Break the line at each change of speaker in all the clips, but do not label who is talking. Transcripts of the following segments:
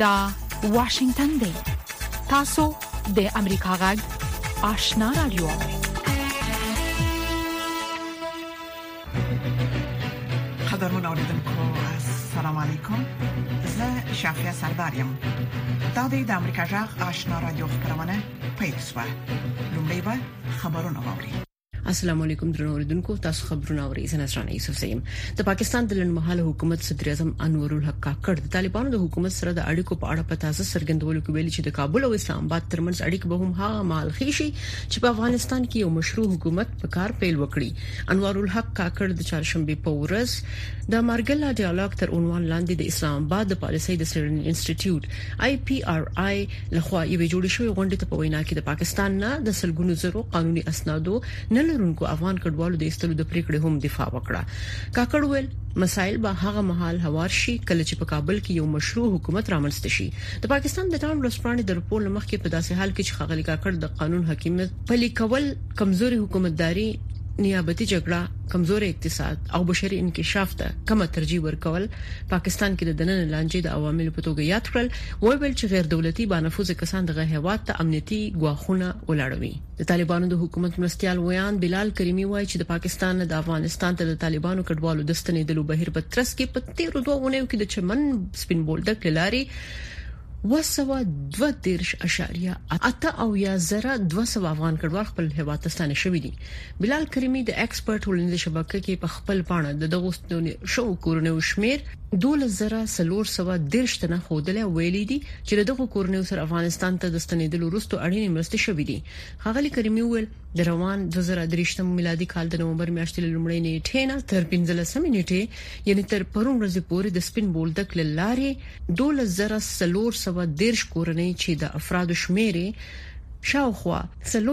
دا واشنگتن دی. تاسو د امریکا غږ آشنا رادیو.
قدرمن اوریدونکو السلام علیکم. زه شافیا سردارم. دا د امریکا غږ آشنا رادیو خبرونه پیښه. لومړی به خبرونه واوري.
السلام علیکم درنو اوریدونکو، تاسو خبرونه اورئ. زه نصرانه یوسف سیم. د پاکستان د لنډمهاله حکومت صدر اعظم انور الحق کاکړ د طالبانو د حکومت سره د اړیکو په اړه په تازه څرګندولو کې ویلي چې د کابل او اسلام آباد ترمنځ اړیکې به هم هغه مهال ښې شي چې په افغانستان کې یو مشروع حکومت په کار پیل وکړي. انور الحق کاکړ د چهارشنبه په ورځ د مارګلا ډیالوګ تر عنوان لاندې د اسلام آباد د پالیسۍ د سیرن انسټیټیوټ IPRI لخوا یو جوړ شوی غونډه ته په وینا کې د پاکستان نه د سلګونو زرو قانوني اسنادو نه لرونکو افغان کډوالو د استلو د پریکړې هم دفاع وکړه. کاکړ ویل مسایل به هغه مهال هوار شي کله چې په کابل کې یو مشروع حکومت رامنځته شي. د پاکستان د ټاون ورسپانې د رپورټ لمخ کې په داسې حال کې چې خغلی کاکړ د قانون حاکمیت پلي کول، کمزوري حکومتداري، نیابتي جګړه، کمزوري اقتصاد او بشري انکشاف ته کم ترجیح ورکول پاکستان کې د دننه لانجې د عواملو په توګه یاد کړل. ویل چې غیر دولتي بانفوذ کسان دغه هیواد ته امنیتي ګواښونه ولاړوي. د طالبانو د حکومت مرستيال ویان بلال کریمی وایي چې د پاکستان د افغانستان ته د طالبانو کډوالو د ستنېدلو بهیر په ترڅ کې په 13 دوه کې د چمن سپین بولدک لاري 222.8 او یا زره 200 افغان کډوال خپل هیواد ته ستانه شوي دي. بلال کریمی د ایکسپرت ولنده شبکې کې په خپل پاڼه د دغه شو کورنیو شمیر 12,410 تنه خودله ویلي دي چې دغه کورنیو سره افغانستان ته د ستنېدلو وروسته اړینې مرستې شوې دي. خغلی کریمی ویل د روان 2023 میلادي کال د نومبر میاشتې لومړۍ نیټه نه تر 15 نیټه یعنی تر پرون ورځې پورې د سپین بولدک لارې 12,410 کورنۍ چې د افرادو شمیرې شاوخوا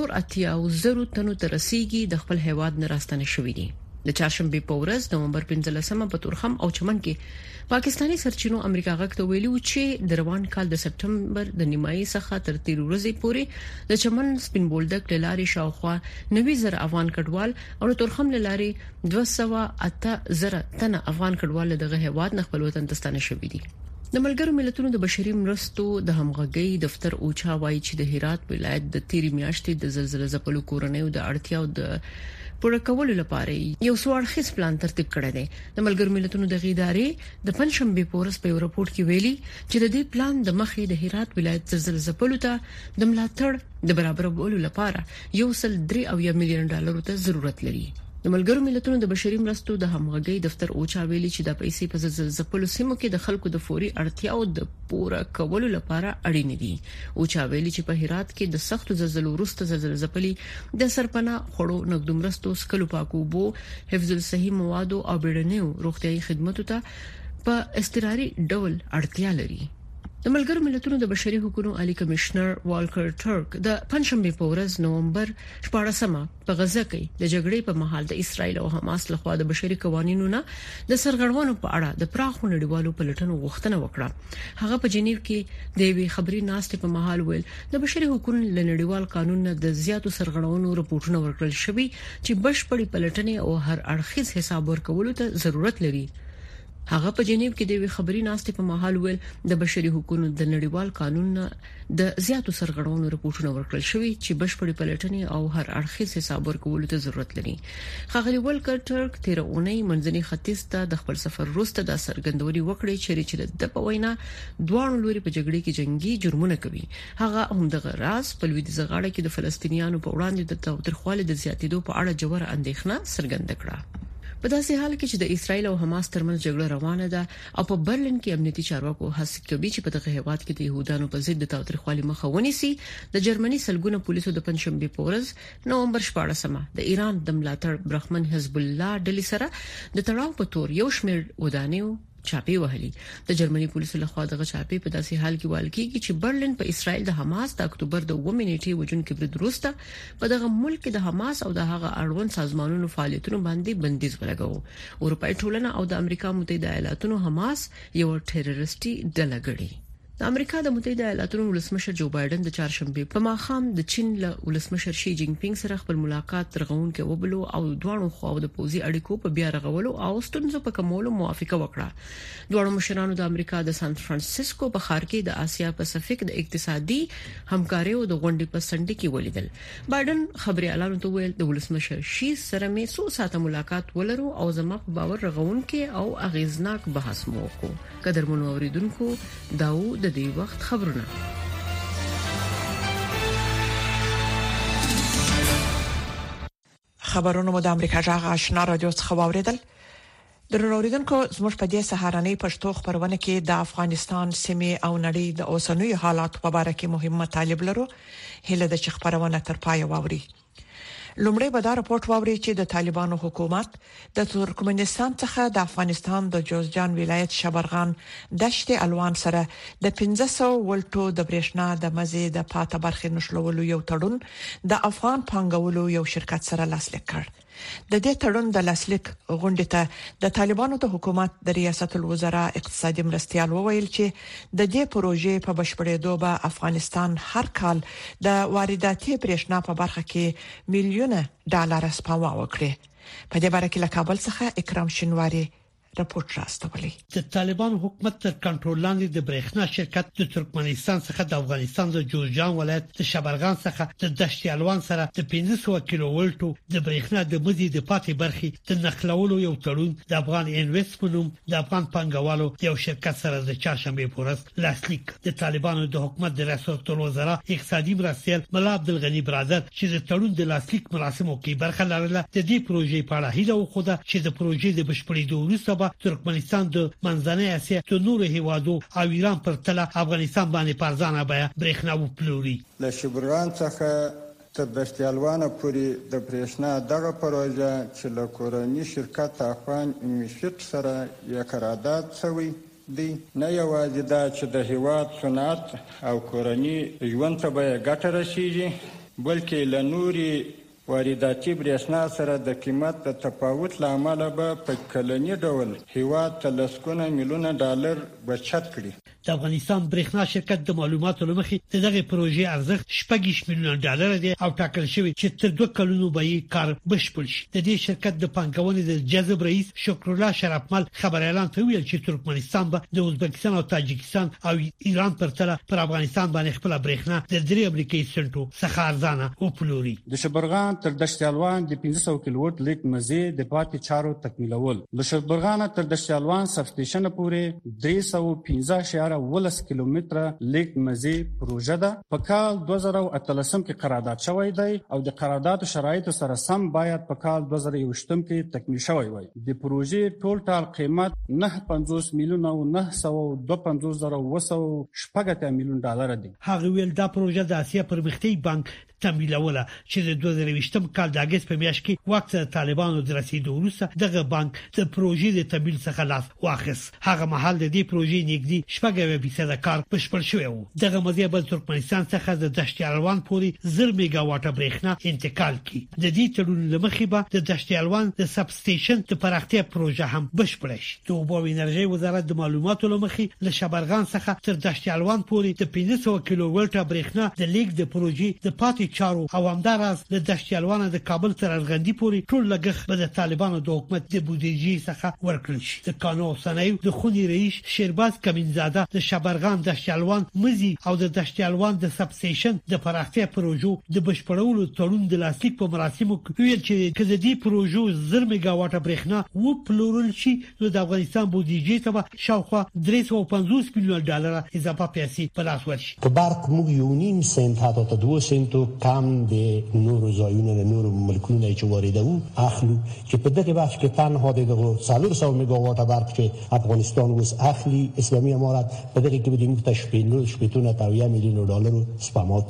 3.8 تنو ته رسیدي د خپل هیواد نه راستنه شوې دي. د چهارشنبه په ورځ نومبر 15 په تورخم او چمن کې پاکستانی سرچینو امریکا غږ ته ویلي چې د روان کال د سپټمبر د نیمایي څخه تر 13 ورځې پورې د چمن سپین بولدک لارې شاوخوا 90,000 افغان کډوال او د تورخم لارې 208,000 تنه افغان کډوال دغه هیواد نه خپل وطن ته ستانه شوي دي. د ملګرو ملتونو د بشري مرستو د همغږي دفتر اوچا وایي چې د هرات ولایت د تیری میاشتې د زلزلې ځپلو کورنیو د اړتیاو د پوره کولو لپاره یو څوړخیز پلان ترتیب کړی دی. د ملګرو ملتونو د غیدارې د پنځشنبه په ورځ په رپورت کې ویلي چې د دې پلان د مخې د هرات ولایت زلزلې ځپلو ته د ملاتړ د برابرولو لپاره $1.3 میلیون ته ضرورت لري. د ملګرو ملتونو د بشري مرستو د همغږي دفتر اوچا ویلي چې د پیسې په زلزلې ځپلو سیمو کې د خلکو د فوري اړتیاو د پوره کولو لپاره اړین دي. اوچا ویلي چې په هرات کې د سختو زلزلو وروسته زلزلې ځپلي د سرپناه خړو نقد مرستو سکلو پاکوبو حفظ الصحي موادو او بیړنیو روغتيایي خدماتو ته په استقراري ډول اړتیا لري. د ملګرو ملتونو د بشري حقوقو عالی کمشنر والکر ټرک د پنځشنبه په ورځ نومبر 14 په غزه کې د جګړې په مهال د اسرایل او حماس لخوا د بشري قوانینو نه د سرغړونو په اړه د پراخو نړیوالو پلټنو غوښتنه وکړه. هغه په جنیو کې د وی خبري ناستې په مهال ویل د بشري حقوقو لنړیوال قانون نه د زیاتو سرغړونو رپورټونه ورکړل شوي چې بشپړي پلټنې او هر اړخیز حساب ورکولو ته ضرورت لري. هغه په جنیو کې د خبري ناستې په مهال ویل د بشري حقوقو د نړیوال قانون د زیاتو سرغړونو رپورټونه ورکړل شوي چې بشپړي پلټنې او هر اړخیز حساب ورکولو ته ضرورت لري. خغلی والکر ټرک 13 اونۍ منځني ختیځ ته د خپل سفر وروسته د سرګندوري وکړي چې د په وینا دوه لوري په جګړه کې جنگي جرمونه کوي. هغه هم د غراس په لویدیځ غاړه کې د فلسطینیانو په وړاندې د تاوتریخوالي د زیاتېدو په اړه جوړه اندېښنه څرګنده کړه. په داسې حال کې چې د اسرایل او حماس ترمنځ جګړه روانه ده او په برلین کې امنیتي چارواکو هڅه کوي چې په دغه هیواد کې د يهودانو په ضد د تاوتریخوالي مخه ونیسي، د جرمني سلګونه پولیسو د پنځشنبه په ورځ نومبر 14 د ایران د ملاتړ برخمن حزب الله ډلې سره د تړاو په تور یو شمېر ودانیو چاپی وهلي. د جرمني پولیسو لخوا دغه چاپی په داسې حال کې وال کېږي چې برلین په اسرائیل د حماس د اکتوبر د 9 نیټې وجونکو برید وروسته په دغه ملک د حماس او د هغه اړوند سازمانونو فعالیتونو باندې بندیز ولګاو. اروپای ټولنه او د امریکا متحده ایالاتونو حماس یو ټیرریستي ډله ګڼي. د امریکا د متحده ایالاتو ولسمشر جو بایدن د چهارشنبه په ماښام د چین له ولسمشر شي جین پینګ سره خپل ملاقات ترغون کې وبلو او دوه خواو د پوزي اړیکو په بیا رغولو او ستونزو په کمولو موافقه وکړه. دوه مشرانو د امریکا د سان فرانسیسکو په ښار کې د آسیا پاسفیک د اقتصادي همکارۍ او د غونډې په سنډي کې ولیدل. بایدن خبري اعلان ته ویل د ولسمشر شي سره مې څو ساعته ملاقات ولرو او زما په باور رغون کې او اغیزناک بحث مو وکړو. قدرمنو اوریدونکو داو د دې وخت خبرونه.
خبرونه مو د امریکا جغ آشنا رادیو څخه واوریدل. دروریدونکو زموږ په دې سهارنۍ پښتو خبرونه کې د افغانستان سیمه او نړۍ د اوسنوي حالات په اړه کې مهمه مطالب لرو. هله د خبرونه تر پای واوري. لومړی به دا راپورټ واوري چې د طالبانو حکومت د ترکمنستان څخه د افغانستان د جوزجان ولایت شبرغان دشت الوان سره د 1500 ولټو د برېښنا د مزي د پاته برخې نشلولو یو تړون د افغان پانګولو یو شرکت سره لاسلیک کړ. د دې تړون د لاسلیک غونډې ته د طالبانو د حکومت د ریاست الوزرا اقتصادي مرستيال وویل چې د دې پروژې په بشپړېدو به افغانستان هر کال د وارداتي برېښنا په برخه کې میلیونه ډالر سپما وکړي. په دې باره کې له کابل څخه اکرام شینواری راپورټ راستولی.
د طالبان حکومت تر کنټرول لاندې د برېښنا شرکت د ترکمنستان څخه د افغانستان د جوزجان ولایت د شبرغان څخه د دشت الوان سره د 1500 کیلو ولټو د برېښنا د مزي د پاتې برخې د نقلولو یو تړون د افغان انویسټمنټ د افغان پنګوالو یو شرکت سره د چهارشنبه په ورځ لاسلیک. د طالبانو د حکومت د ریاست الوزرا اقتصادي مرستيال ملا عبدالغنی برادر چې د تړون د لاسلیک مراسمو کې برخه لرله د دې پروژې په اړه هیله وکړه چې د پروژې د بشپړېدو وروسته ترکمنستان د منځنۍ اسیا د نورو هیوادو او ایران پر تله افغانستان باندې پارځانه بیا برېښنا وپلوري.
له شبرغان څخه تر دشت الوان پورې د برېښنا دغه پروژه چې له کورنۍ شرکت افغان انویسټ سره یې قرارداد شوی دی. نه یوازې دا چې د هیواد صنعت او کورنۍ ژوند ته به ګټه رسیږي بلکې له نوري وارداتي برېښنا سره د قیمت د تفاوت لامل به په کلنی ډول هیواد ته لسګونه میلیونه ډالر بچت کړي.
د افغانستان برېښنا شرکت د معلوماتو لمخې دغه پروژې ارزښت 6 میلیونه ډالر دی او ټاکل شوی چې تر 2 کلونو به یې کار بشپړ شي. د دې شرکت د پانګونې د جذب رئیس شکرالله شرفمل خبر اعلان ته ویل چې ترکمنستان به د ازبکستان او تاجکستان او ایران پر تله پر افغانستان باندې خپل برېښنا د 3 امریکایي سنټو څخه ارزانه وپلوري.
د شبرغان تر دشت الوان د 1500 کیلووات لیک مزي د پاتې چارو تکمیلول. له شبرغان تر دشت الوان سب سټیشن پورې 315.10 کیلومتره لیک مزي پروژه ده. په کال 2013 کې قرارداد شوی دی او د قرارداد شرایط سره سم باید په کال 2021 کې تکمیل شوی وي. د پروژې ټول قیمت 950 میلیونه او 952,900 میلیون ډالر دی.
هغه ویل دا پروژه د آسیا پرمختیايي بانک تمویلوله چې د 2020م کال د اگست په میاشت کې وخت طالبانو د رسیدو وروسته دغه بانک د پروژې د تمویل څخه لاس واخیست. هغه مهال د دې پروژې نږدې 4% کار بشپړ شوی و. دغه مزي بل ترکمنستان څخه د دشت الوان پورې 0 میگاواټه برېښنا انتقال کی. د دې تړون لمخې به د دشت الوان د سب سټیشن د پراختیا پروژه هم بشپړ شي. د اوبو انرژي وزارت د معلوماتو لمخې له شبرغان څخه تر دشت الوان پورې د 1500 کیلو ولټه برېښنا د لیک د پروژې د پاتې چارو او همداراز د دشت الوان د کابل تر ارغندی پورې ټول لګښت به د طالبانو د حکومت د بودیجې څخه ورکړل شي. د قانون صنایع د خونی رئیس شیرباز کمینزاده د شبرغان دشت الوان مزي او د دشت الوان د سب سټیشن د پراختیا پروژو د بشپړولو تړون د لاسلیک په مراسمو کې ویل چې کله دې پروژو 0 میگاواټه برېښنا و پلورل شي نو د افغانستان بودیجې ته به شاوخوا 350 میلیون ډالر اضافه پیسې په لاس ورشي.
په برق موږ یو نیم سنت حتی 2 سنت کم د نورو ځایونو د نورو ملکونو چې واردو اخلو چې په دغه بخش کې تنها د 400 میگاواټه برق چې افغانستان اوس اخلي اسلامي امارت په دغه کې بدیم تشکیل 8 میلیون ډالر سپما کیږي.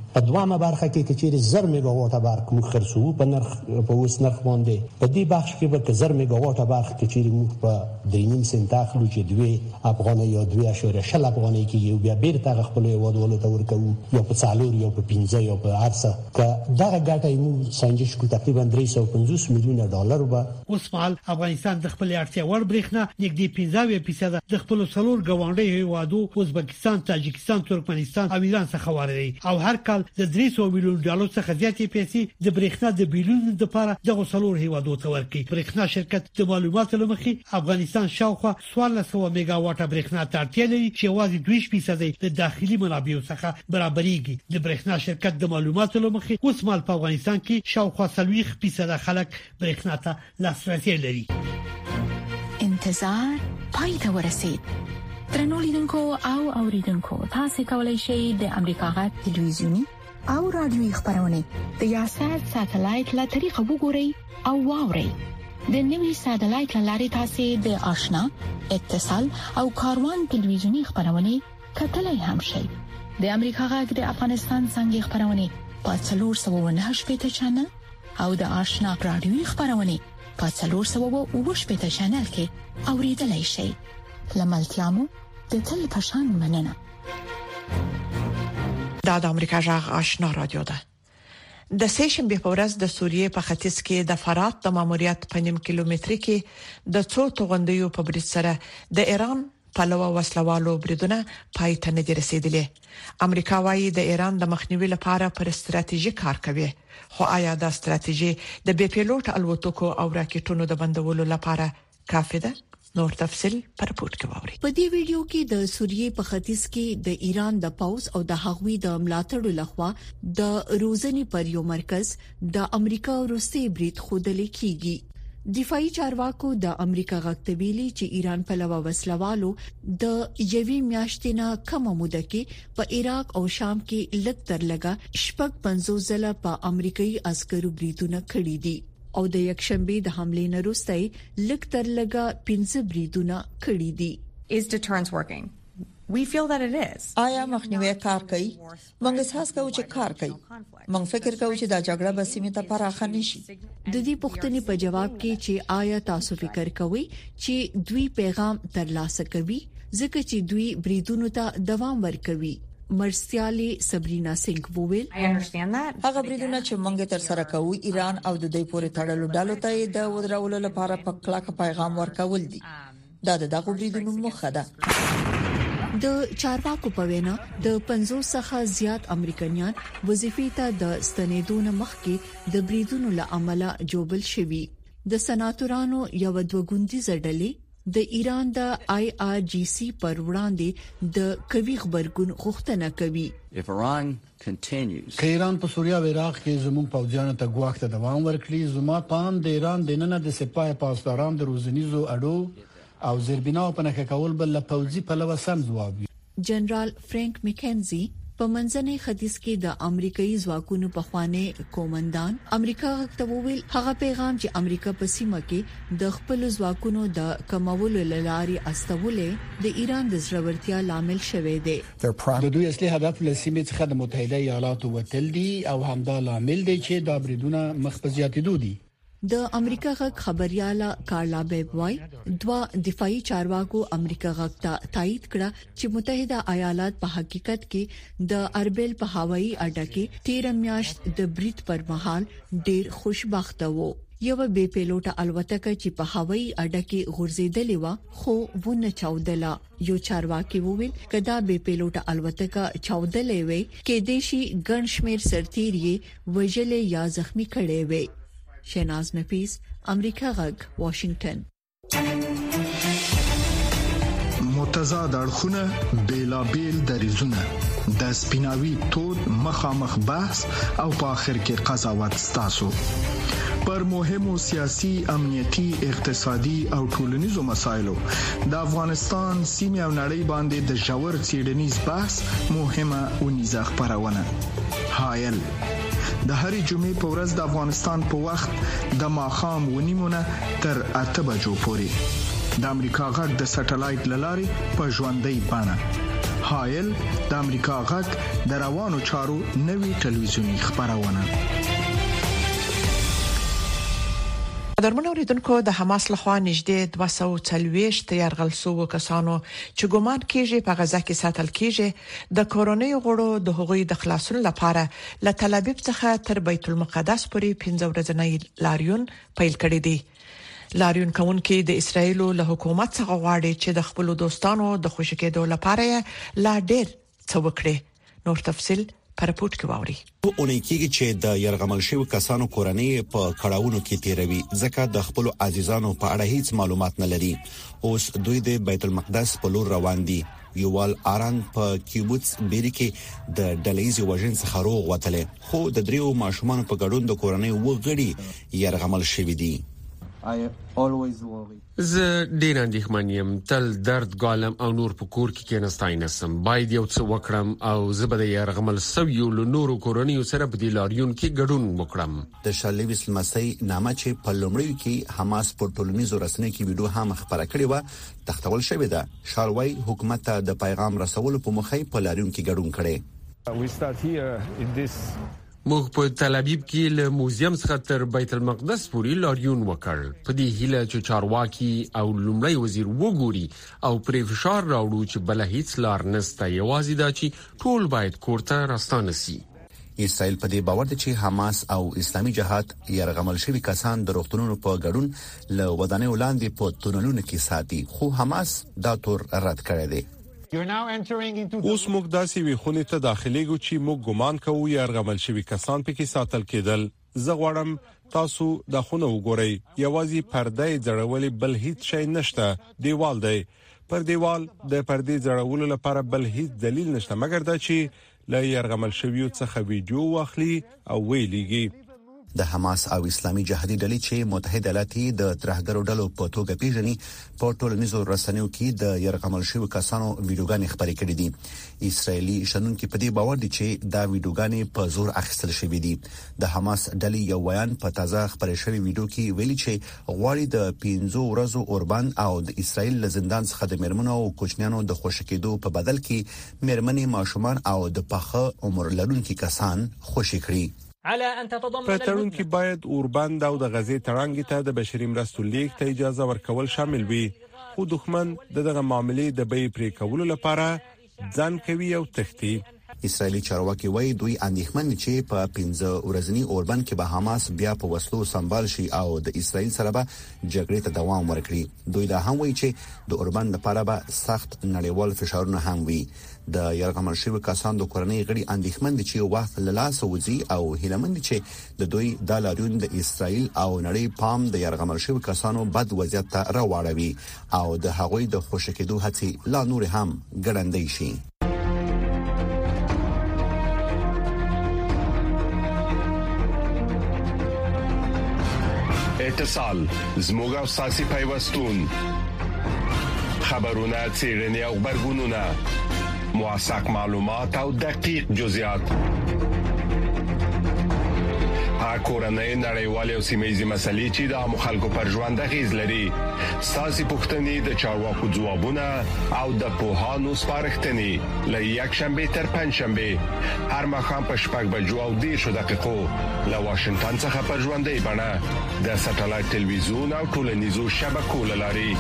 په دوامه برخه کې چې 1000 میگاواټه برق موږ خرڅو په نرخ په اوس نرخ باندې په دې بخش کې به 1000 میگاواټه برق چې موږ په 3.5 سنت اخلو چې 2 افغانۍ یا 2.0 افغانۍ کې یو بیا بیرته خپل هیوادوالو ته ورکوو یا په 4 یا په 15 یا په ارسه که دغه ګټه موږ سنجش کو تقریبا 350 میلیونه ډالر به
اوس مال افغانستان د خپل اړتیا وړ برېښنا نږدې 15% د خپل څلور ګاونډي هیوادو ازبکستان، تاجکستان، ترکمنستان او ایران څخه واردوي او هر کال د 300 میلیون ډالر څخه زیاتې پیسې د برېښنا د بیلونو لپاره د څلور هیوادو ته ورکړي. برېښنا شرکت د معلوماتو لمخې افغانستان شاوخوا 1400 میگاواټه برېښنا ته اړتیا لري چې یوازې 2% د داخلي منابعو څخه برابرېږي. د برېښنا شرکت د معلوماتو لمخې اوس مال په افغانستان کې شاوخوا 40% خلک برېښنا ته لاسرسي لري.
انتظار پای ته ورسید. درنو لیدونکو او اوریدونکو، تاسو کولی شئ د امریکا غږ ټلویزیونی او رادیوي خبرونه د یاشر ساتلایت له طریقو وګورئ او واورئ. د نوي ساتلایت لارې تاسو د آشنا، اتصال او کاروان ټلویزیونی خبرونه کتلای هم شئ. د امریکا غږ د افغانستان څنګه خبرونه په 498 چنل او د آشنا رادیوي خبرونه په 498 چنل کې اوریدلای شئ. لملتيامو د تل پشان مننه.
د امریکا غږ آشنا رادیو ده. د سیشنبه په ورځ د سوریې په ختیځ کې د فرات د ماموریت په نیم کیلومتر کې د څو توغندیو په برید سره د ایران پلوه وسلوالو بریدونه پای ته نه رسیدلې. امریکا وايي د ایران د مخنیوي لپاره پر ستراتیژي کار کوي، خو آیا دا ستراتیژي د بي پیلوټ الوتکو او راکټونو د بندولو لپاره کافي ده؟ نور تفصيل پر رپورت کې ووري.
په دې ویډیو کې د سوریې په ختیځ کې د ایران د پاوز او د هغوی د ملاتړو لخوا د روزنی پر یو مرکز د امریکا وروستي برید خودل کیږي. دفاعي چارواکو د امریکا غاکتویلي چې ایران په لوا وسلوالو د یوې میاشتې نه کم موده کې په عراق او شام کې لږ تر لږه شپږ 50 ځله په امریکایي عسکرو بریدونه کړي دي او د یکشنبه د حملې نه وروسته لږ تر لږه 15 بریدونه کړي دي.
Is deterrence working? We feel that it is.
آیا مخنیوي کار کوي؟ موږ احساس کوو چې کار کوي. موږ فکر کوو چې دا جګړه به سیمه ته پراخه نشي.
د دې پوښتنې په جواب کې چې آیا تاسو فکر کوئ چې دوی پیغام ترلاسه کوي ځکه چې دوی بریدونو ته دوام ورکوي؟ مرستيالي سبرینا سنگ وویل
هغه بریدونه چې موږ تر سره کوو ایران او د دوی پورې تړلو ډلو ته د ودرولو لپاره په کلک پیغام ورکول دي. دا دغه بریدونو مخه ده.
د چارواکو په وینا د 50 څخه زیات امریکایان وظیفې ته د ستنیدون مخکې د بریدونو له امله جوبل شوي. د سناتورانو یو دوګوندي زړلې د ایران د IRGC پر وړاندې د کوي خبرګون غوښتنه کوي.
که ایران په سوریه او عراق کې زموږ پوځیانو ته ګواښ ته دوام ورکړي، زما پام د ایران د نن د سپاه پاسداران د روزنیزو اډو او زیربناو په نخښه کول بل پوځي په لور سم ځواب.
جنرال فرانک مکینزي په منځني ختیځ کې د امریکایي ځواکونو په خوانه کومندان امریکا غوښتوویل هغه پیغام چې امریکا په سیمه کې د خپل ځواکونو د کمولو لارې استولې د ایران د ضرورتیا لامل شوه دی.
د دوی اصلي هدف له سیمې څخه د متحده ایالاتو وتل دي او همدا لامل دی چې د بریدونو مخ په زیاتېدو دي.
د امریکا غږ خبرياله کارلا بیبوای دوا دفاعي چارواکو امریکا غږ ته تایید کړه چې متحده ایالات په حقیقت کې د اربیل په هوایي اډه کې 13 میاشت د برید پر مهال ډیر خوشبخته وو. یو بي پیلوټه الوتکه چې په هوایي اډه کې غورځیدلې و خو ونه چاودله. یو چارواکي وویل کدا بي پیلوټه الوتکه چاودلې وي کې دیشي ګنشمیر سرتیری وجلې یا زخمی کړي وي. شیناز نفیس، امریکا غږ، واشنگټن.
متضاد اړخونه بیلابیل دریزونه د سپیناوي تود مخامخ بحث او په اخر کې قضاوت ستاسو پر مهمو سیاسي، امنیتي، اقتصادي او ټولنیزو مسایلو د افغانستان سیمه او نړۍ باندې د ژور څېړنیز بحث مهمه ونیزه خبرونه حایل د هرې جمعې په ورځ د افغانستان په وخت د ماخام ونیمونه تر 8 بجو پورې د امریکا غږ د سټلایټ لارې په ژوندۍ بڼه هایل د امریکا غږ د روانو چارو نوي ټلویزیونی خبرونه.
درمنو ریدونکو د حماس لخوا نږدې 240 یرغل شوو کسانو چې ګومان کیږي په غزا کې ساتل کیږي د کورونی غړو د حقوقي د خلاصون لپاره له تل ابیب څخه تر بیت المقدس پورې 15 ورځې لاریون پیل کړی دی. لاریون کوونکي د اسرایل له حکومت څخه غواړي چې د خپل دوستانو د خوشی کېدو لپاره لا ډیر څه وکړي. نور تفصيل پر پورت کې واوري.
اونۍ کېږي چې د يرغمل شوی کسانو کورنۍ په کړهونو کې تیروي ځکه د خپل عزیزانو په اړه هیڅ معلومات نه لري. اوس دوی د بیت المقدس په لور روان دي. یوال آران په کیبوتس بیری کې د ډلېزي وژن څخه روغ وتله خو د دریو ماشومان په ګډون د کورنۍ وګړي يرغمل شوی دي.
زه ډیر اندېښمن یم. تل درد ګالم او نور په کور کې کېناستای نسم. باید یو څه وکړم او زه به د يرغمل سویو له نورو کورنیو سره په دې لاریون کې ګډون وکړم.
د شالیویس مسي نامه چې په لومړیو کې حماس په ټولنیزو رسنیو کې ویډیو هم خبره کړې و تختول شوې ده. شاروي حکومت ته د پیغام رسولو په مخه په لاریون کې ګډون
کړي. موږ په تل ابیب کې له موزیم څخه تر بیت المقدس پورې لاریون وکړ په دې هیله چې چارواکي او لومړی وزیر وګوري او پرې فشار راوړو چې بل هیڅ لار نشته یوازې دا چې ټول باید کوړه راستانه سي.
اسرائیل په دې باور دي چې حماس او اسلامي جهاد يرغمل شوی کسان د روغتونونو په ګډون له ودانیو لاندې په تونلونو کې ساتي خو حماس دا تور رد کړی دی.
اوس موږ داسې وی خونې ته داخليږو چې موږ ګمان کوو يرغمل شوی کسان پکې ساتل کېدل. زه غواړم تاسو د خونه وګورئ. یوازې پرده جوړولې بل هیڅ شی نشته. دیوال دی. پر دیوال د پردې جوړولو لپاره بل هیڅ دلیل نشته مګر دا چې له يرغمل شویو څخه ویډیو واخلي او ویلېږي.
د حماس او اسلامي جهادي ډلې چې متحده ایالات د ترهګرو ډلو په توګه پیژني په ټولنیزو رسنیو کې د يرغمل شوی کسانو ویډیوګانې خبرې کړې دي. اسرایلی شنونکو په دې باور دي چې دا ویډیوګانې په زور اخیستل شوې دي. د حماس ډلې یو بیان په تازه خبرې شوی ویډیو کې ویلي چې غواړي د 15 ورځو اوربان او د اسرایل له زندان څخه د مرمنو او کوچنیانو د خوشی کېدو په بدل کې مرمنې ماشومان او د پخه عمر لرونکو کسان خوشی کړي.
په تړون کې باید اوربند او د غزې تړانګې ته د بشري مرستو لیک ته اجازه ورکول شامل وي خو دښمن دغه معاملې د بې پرې کولو لپاره ځان کوي او تختی.
اسرایلی چارواکي وایي دوی اندېښمن چې په 15 ورځنی اوربند کې به حماس بیا په وسلو سمبال شي او د اسرایل سره به جګړې ته دوام ورکړي. دوی دا هم وایي چې د اوربند لپاره به سخت نړیوال فشارونه هم وي. د يرغمل شوی کسان د کورنۍ غړي اندېښمن دي چې وخت له لاس وځي او هیلمند چې د دوی د لاریون د اسرایل او نړۍ پام د يرغمل شوی کسانو بد وضعیت ته راوړوي او د هغوی د خوشی کېدو هڅې لا نور هم ګړندۍ شي.
اتصال زموږ او ساسي پیوستون خبرونه چیرنی او خبرګونونه موثق معلومات او دقیق جزئیات کورنۍ نړیوالې او سیمه‌یزې مسلې چې د مخالکو پر ژوند غیز لري ساسي پښتنې د چارواکو ځوابونه او د پوهانو سپارښتنې له یک شنبه تر پنځشنبه هر مخام په شپږ بجو او 10 دقیقو له واشنگټن څخه پر ژوندۍ بڼه د ساتلایت ټلویزیون او ټولنیزو شبکو لاري.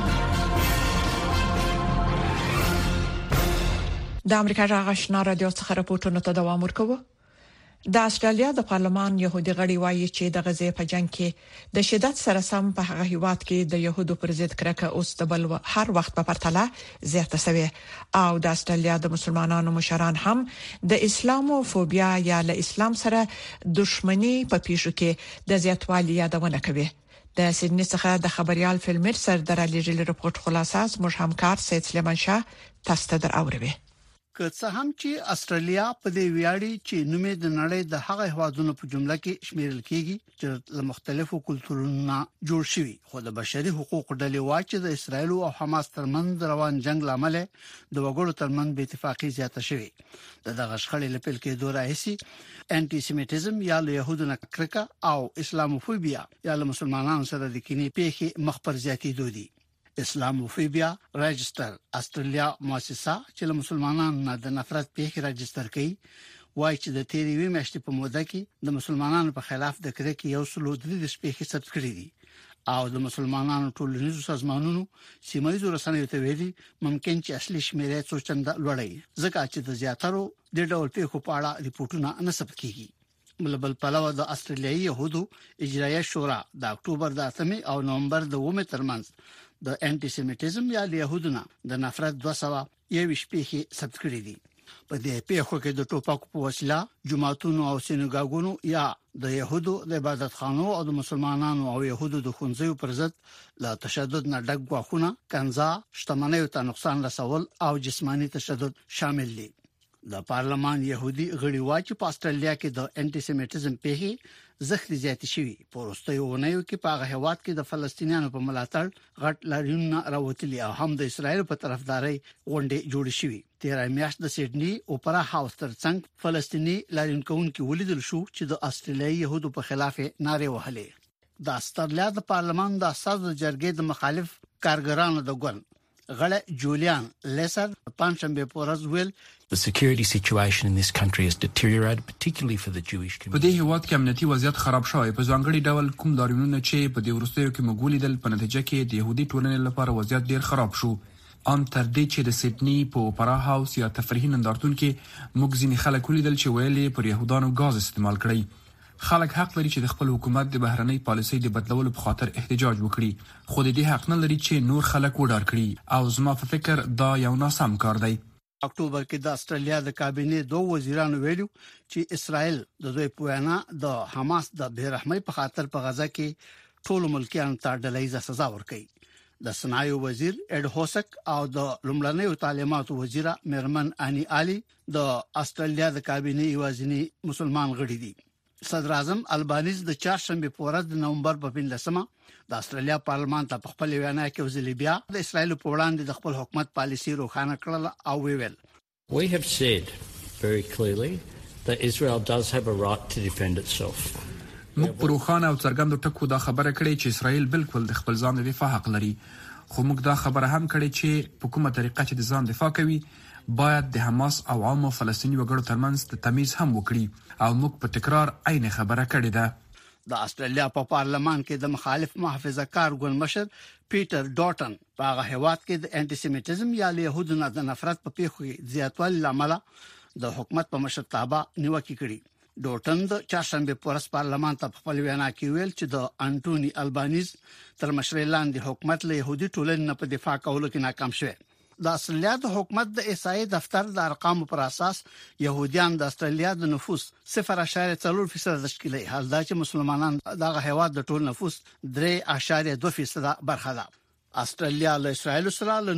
د امریکا جغ آشنا رادیو څخه راپورټونه ته دوام ورکوي. د استرالیا د پارلمان يهودي غړي وایي چې د غزې په جنگ کې د شدت سره سم په هغه هیواد کې د يهودو پر ضد کرکه اوس د بل هر وخت په پرتله زیاته شوه او د استرالیا د مسلمانانو مشران هم د اسلاموفوبیا یا له اسلام سره دښمنی په پیښو کې د زیاتوالي یادونه کوي. د سیدنی څخه د خبريال فلمر سردار علي جل رپورت خلاصه موږ همکار سید سلیمان شاه تاسو ته دراوړو.
که څه هم چې استرالیا په دې ویاړي چې نومې د نړۍ د هغه هوادونو په جمله کې شمیرل کیږي چې له مختلفو کلتورونو جوړ شوی خو د بشري حقوقو ډلې وايي چې د اسرایل او حماس ترمنځ روان جنگ لامل د وګړو ترمنځ بې اتفاقی زیاته شوې. دغه شخړې لپاره کې دوه راهسي انټي سیمیټیزم یا له يهودونو کرکه او اسلاموفوبیا یا له مسلمانانو سره د کینې پیښې مخ پر زیاتېدو دي. اسلاموفوبیا رجستر استرالیا مؤسسه چې مسلمانانو د نفرت پیښې رجستر کوي وایي چې د تیریوي میاشتې په موده کې د مسلمانانو په خلاف د کرکې یو سلو د پیښې ثبت کړې دي او د مسلمانانو ټولنیزو سازمانونو سیمایي رسنیو ته ویلي ممکن چې اصلي شمیرې څو چنده لوړی ځکه چې د زیاترو د ډول پیښو په اړه ریپورتونه نه ثبت کیږي بل پلوه د استرالیایي يهودو اجرایي شورا د اکتوبر د 8 او نومبر د 9 ترمنځ د انټي سیمیټیزم یا يهودونه د نفرت 221 پیښې ثبت کړې دي په دې پیښو کې د ټوپکو په وسیله جماعتونو او سینګاګونو یا د يهودو د عبادتخانو او د مسلمانانو او يهودو د خونځو پر ضد لا تشدد نه ډک غواخونه کنزا شتمنیو ته نقصان رسول او جسمانی تشدد شامل دي د پارلمان يهودي غړي واچ په استرالیا کې د انټي سیمیټیزم پیښې زخت زیات شوی پروستیو ونیو کې په هغه وخت کې د فلسطینیانو په ملاتړ غټ لاریون راوتلی او هم د اسرایل په طرفداري غونډه جوړ شوی 13 میاشت د سیډني اوپرا هاوس ترڅنګ فلسطینی لاریون کوونکي ولیدل شو چې د استرالیایي يهودو په خلاف ناره وهلې د استرالیا د پارلمان د اساس جرګې د مخالف کارګرانو د ګوند غړی جولیان لیسر پنځمبه پورز ویل
The security situation in this country has deteriorated, particularly for the Jewish community.
په دې هیواد کې امنیتي وضعیت خراب شوی په ځانګړي ډول کوم داریونونه چې په دې وروستیو کې مګولیدل په نتیجه کې د يهودي ټولنې لپاره وضعیت ډیر خراب شو ان تر دې چې د سیډني په اوپرا هاوس یا تفریحي نندارتون کې موږ ځینې خلک ولیدل چې ویلي پر يهودانو غاز استعمال کړی خلک حق لري چې د خپل حکومت د بهرنۍ پالیسۍ د بدلولو په خاطر احتجاج وکړي خو د دې حق نه لري چې نور خلک وډار کړي او زما په فکر دا یو ناسم کار دی
اکتوبر کې د استرالیا د کابینې دوه وزیرانو ویلو چې اسرائیل د دوی په وینا د حماس د بیرحمۍ په خاطر په غزا کې ټول ملکیانو ته ډلهیزه سزا ورکړي د صنایع وزیر اډ هوسک او د لومړنیو تعلیماتو وزیره مرمن اني علي د استرالیا د کابینې یوازینی مسلمان غړي دي صدر اعظم البانیز د چهارشنبه په ورځ د نومبر په 15مه د استرالیا پارلمان ته خپل وینا کې وزلی بیا د اسرایل په وړاندې د خپل حکومت پالیسي روښانه کړل او ویل
We have said very clearly that Israel does have a right to defend itself.
موږ په روښانه او څرګندو ټکو دا خبره کړې چې اسرائیل بالکل د خپل ځان د دفاع حق لري خو موږ دا خبره هم کړې چې په کومه طریقه چې د ځان دفاع کوي باید د حماس او عامو فلسطیني وګړو ترمنځ د تمیز هم وکړي او موږ په تکرار عین خبره کړې ده
د استرالیا په پارلمان کې د مخالف محافظه کار ګوند مشر پیټر ډاټن په هغه هیواد کې د انټي سیمیټیزم یا يهودو نه د نفرت په پیښو زیاتوالي لامل د حکومت په مشرتابه نیوکه کړې ډاټن د چهارشنبه پورس پارلمان ته خپل وینا کې ویل چې د انټونی البانیز تر مشرۍ لاندې حکومت له يهودي ټولنې په دفاع کولو کې ناکام شوی د استرالیا د حکومت د احصایې دفتر د ارقامو پر اساس يهوديان د استرالیا د نفوس 0.4% تشکیلي حال دا چې مسلمانان دغه هیواد د ټول نفوس 3.2% برخه ده استرالیا له اسرایل سره له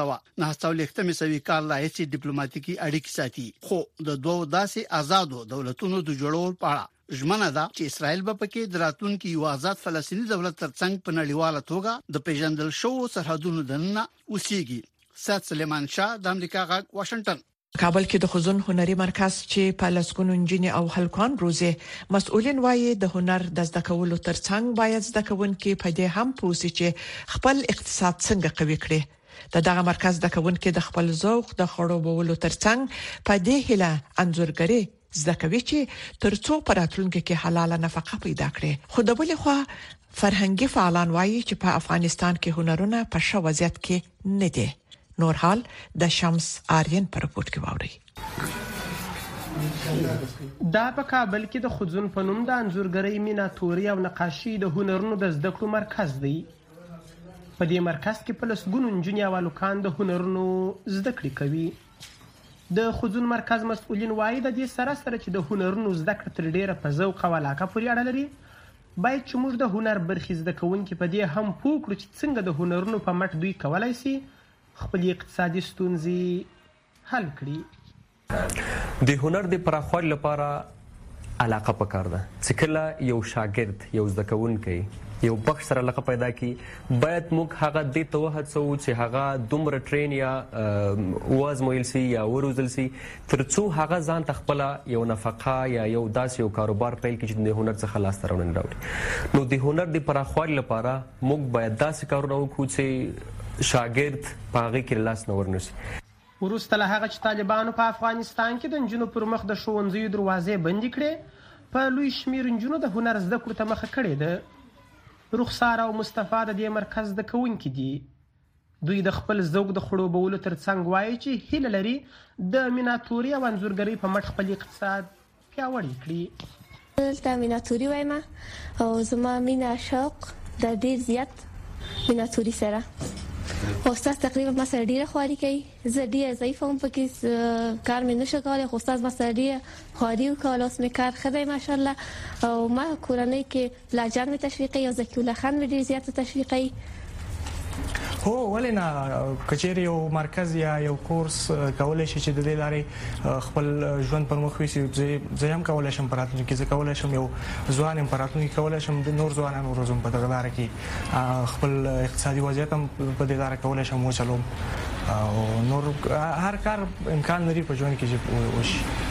1990 کال راهیسې ډیپلوماټیکي اړیکې ساتي خو د دوه داسې آزادو دولتونو د جوړولو په اړه ژمنه ده چې اسرایل به پکې د راتلونکي یو آزاد فلسطینی دولت ترڅنګ په نړیواله توګه د پیژندل شو سرحدونو دننه اوسېږي سات سلیمان شاه د امریکا غږ واشنگټن
کابل کې د خزون هنري مرکز چې په لسګونو انجینر او هلکان روزي مسؤلین وایي د هنر د زده کولو ترڅنګ باید زده کوونکي په دې هم پوسي چې خپل اقتصاد څنګه قوي کړي دغه مرکز د کوونکي د خپل ذوق د خړوبولو ترڅنګ په دې هله انځورګري زده کوي چې ترڅو پراتلونکو کې حلاله نفقه پیدا کړي خو د بل خوا فرهنګي فعالان وایي چې په افغانستان کې هنرونه په ښه وضعیت کې نه دي نور حال د شمس آرین پر رپورت کې واوري
دا په کابل کې د خزون په نوم د انځورګرۍ میناتوري او نقاشي د هنرونو د زده کړو مرکز دی په دې مرکز کې په لسګونو انجینر او هلکان د هنرونو زده کړې کوي د خزون مرکز مسؤلین وایي د دې سره چې د هنرونو زده کړه تر ډیره په ذوق او علاقه پورې اړه لري باید چې موږ د هنر برخې زده کوونکي په دې هم پوه کړو چې څنګه د هنرونو په مټ دوی کولای شي خپل اقتصادي ستونزې حل کړي
د هنر د پراخوالي لپاره علاقه پکار ده چې کله یو شاګرد یو زده کوونکی یو بخش سره علاقه پیدا کی باید موږ هغه د توهڅو چې هغه دومره ټرین یا وازمویل سي یا وروزل سي ترڅو هغه ځان تخپل یو نفقه یا یو داس یو کاروبار پیل کړي چې د هنر څخه لاس ترونه راوړي نو د هنر د پراخوالي لپاره موږ باید داسې کارونه وکړو چې شاګرد پاغي کې لاس نور نشي.
ورسته له هغه چې طالبانو په افغانستان کې د نجونو پر مخ د ښوونځیو دروازې بندي کړې، په لوی شمیر نجونو د هنر زده کړو ته مخه کړې ده. رخسار او مصطفی د دې مرکز د کوونکي دي. دوی د خپل ذوق د خړوبولو ترڅنګ وایي چې هیله لري د میناتوري او انځورګرۍ په مټ خپل اقتصاد پیاوړی کړي.
دلته میناتوري وایم او زما مینا شوق د ډیر زیات میناتوري سره. استاد تقریبا ما سره ډیره خواري کوي. زه ډیره ضعیفه هم پکې کار مې نشه کولی، خو استاد ما سره ډیره خواري وکړه. اوس مې کار ښه دی ماشاءالله. او ما کورنۍ کې پلاجان مې تشویقوي او ذکي الله خان مې ډېر زیاته تشویقوي.
هو ولې نه کچېرې یو مرکز یا یو کورس کولای شي چې د دې لارې خپل ژوند پر مخ ویسي. زه هم کولای شم په راتلونکي کې، زه کولای شم یو ځوان هم په راتلونکي کې کولای شم د نور ځوانانو روزم په دغه لاره کې خپل اقتصادي وضعیت هم په دې لاره کولای شم وچلوم او نور هر کار امکان لري په ژوند کې چې وشي.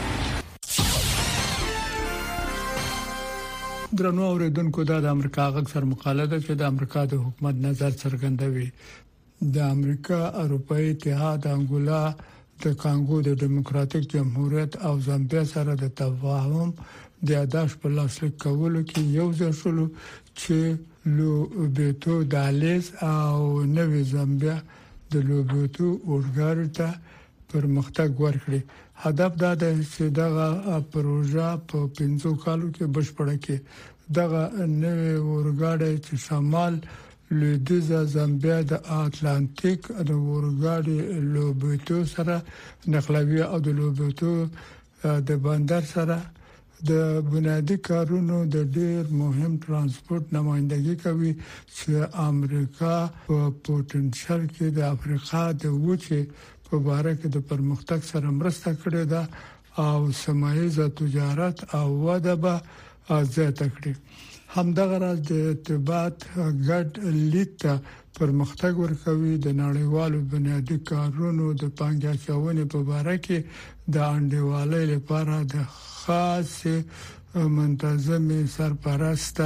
درنو اوریدونکو دا د امریکا غږ سره مقاله ده چې د امریکا د حکومت نظر څرګندوي. د امریکا، اروپאי اتحاد، انګولا، د کانګو د ډیموکراتیک جمهوریت او زامبیا سره د تفاهم د اهداف په لاسلیک کولو کې یو ځای شول چې لوبېتو دالیز او نوې زامبیا د لوبېتو اورګاډي ته پرمختګ ورکړي. هدف دا دی چې دغه پروژه په 15 کالو کې بشپړه کړي. دغه نوې اورګاډي چې شمال لویدیزه زامبیا د اتلانتیک د اورګاډي لوبېتو سره نقلوي او د لوبېتو د بندر سره د بنیادی کارونو د ډیر مهم ترانسپورت نمائندګي کوي چې امریکا په پوتنشل کې د افریقا د وچې په باره کې د پرمختګ سره مرسته کړې ده او سمایزه تجارت او وده به زیاته کړي. همدغه راز د ارتباط ګډ لیت پرمختګ ورکوي. د نړیوالو بنیادی کارونو د پانګه اچونې په باره کې د انډیوالۍ لپاره د خاص منتظم سرپرست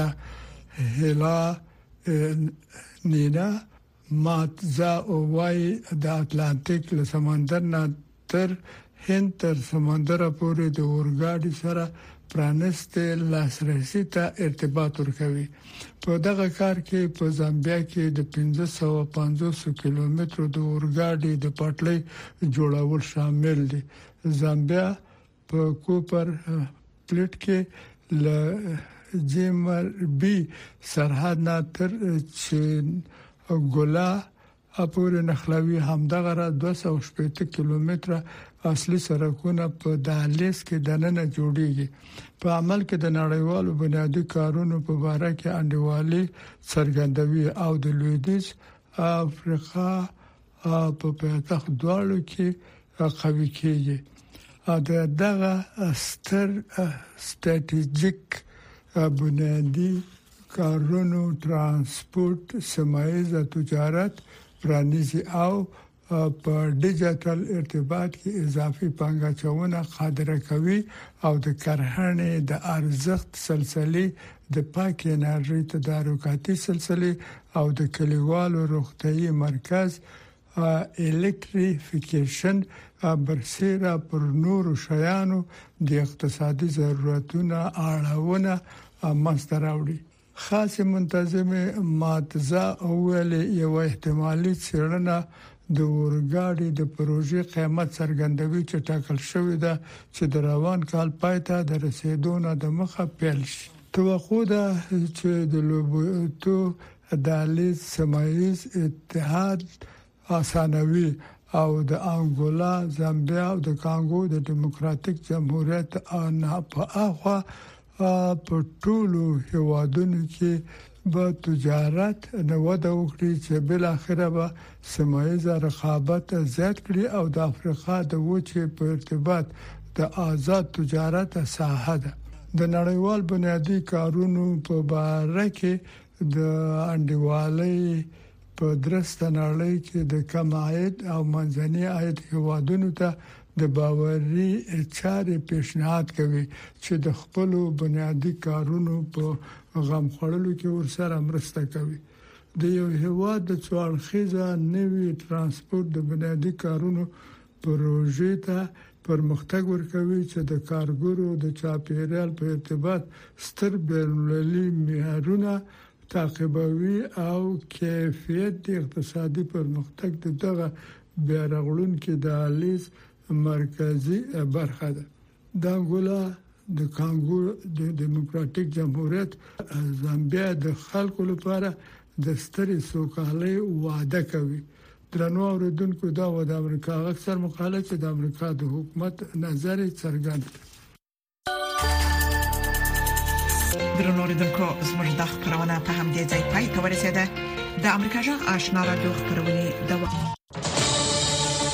هیلا نینا ماتزا او واي د اتلانتیک له سمندر نه تر هند تر سمندر پورې د اورګاډي سره پرانست لاسرسي ته ارتباط ورکوي. په دغه کار کې په زامبیا کې د 1550 کیلومترو د اورګاډي د پټلۍ جوړول شامل دي. زامبیا په کوپر پلیټ کې ل جیمر بي سرحد نه تر ګولا اپور نخلوي. همدغه را 280 کیلومتره اصلي سرکونه په دالیز کې دننه جوړیږي. په عمل کې د نړیوالو بنیادی کارونو په اړه کې انډیوالي څرګندوي او د لویدیز افریقا په پاتخ دوالو کې قوي کیږي. دغه ستر ستراتیژیک بنیادی کارونو ترانسپورت، سمایزه تجارت پرانیزي او په ډیجیټل ارتباط کې اضافي پانګه اچونه قادر کوي او د کرهڼې د ارزښت سلسله د پاک انرژي تدارکاتي سلسله او د کلیوالو روغتيایي مرکز الکتریفیکیشن برسېره پر نورو شیانو د اقتصادي ضرورتونو اړهونه مستر راوړي. خاص منتظمه ماتزا اول یو احتمالي څرنه د اورګاډي د پروژې قیمت څرګندوي چې ټاکل شوې ده چې د روان کال پای ته د رسیدو نه د مخه پیل شي. توقع ده چې د لوبېتو دالیز سمایز اتحاد اسانوي او د انګولا، زامبیا او د کانګو د ډیموکراتیک جمهوریت نه په اخوا په ټولو هیوادونو کې به تجارت نو وده وکړي چې بل اخره به سمایزه رقابت زیات کړي او د افریقا د وچې په ارتباط د آزاد تجارت ساحه ده. د نړیوال بنیادی کارونو په اړه کې د انډیوالۍ په درسته نړۍ کې د کم عاید او منځني عاید هیوادونو ته د باوري چارې پیشنهاد کوي چې د خپل بنیادی کارونو په غم خړلو کې ورسره مرسته کوي. د یو هیواد د څوارخیزه نوي ترانسپورت د بنیادی کارونو پروژې ته پرمختګ ورکوي چې د کارګرو د چاپیریال په ارتباط ستر بین‌المللي معیارونه تعقیبوي او کیفیت د اقتصادي پرمختګ دغه بیارغړونکو د الیز مرکزی برخه ده. د انګولا د کانګو د ډیموکراتیک جمهوریت زامبیا د خلکو لپاره د سترې سوکالۍ وعده کوي. درنو اوریدونکو دا و د امریکا اکثر مقاله چې د امریکا د حکومت نظر څرګند کړ.
درنو اوریدونکو زموږ د خبرونه په همدې ځای پای ته ورسیده. د امریکا جغ آشنا رادیو خبرونه د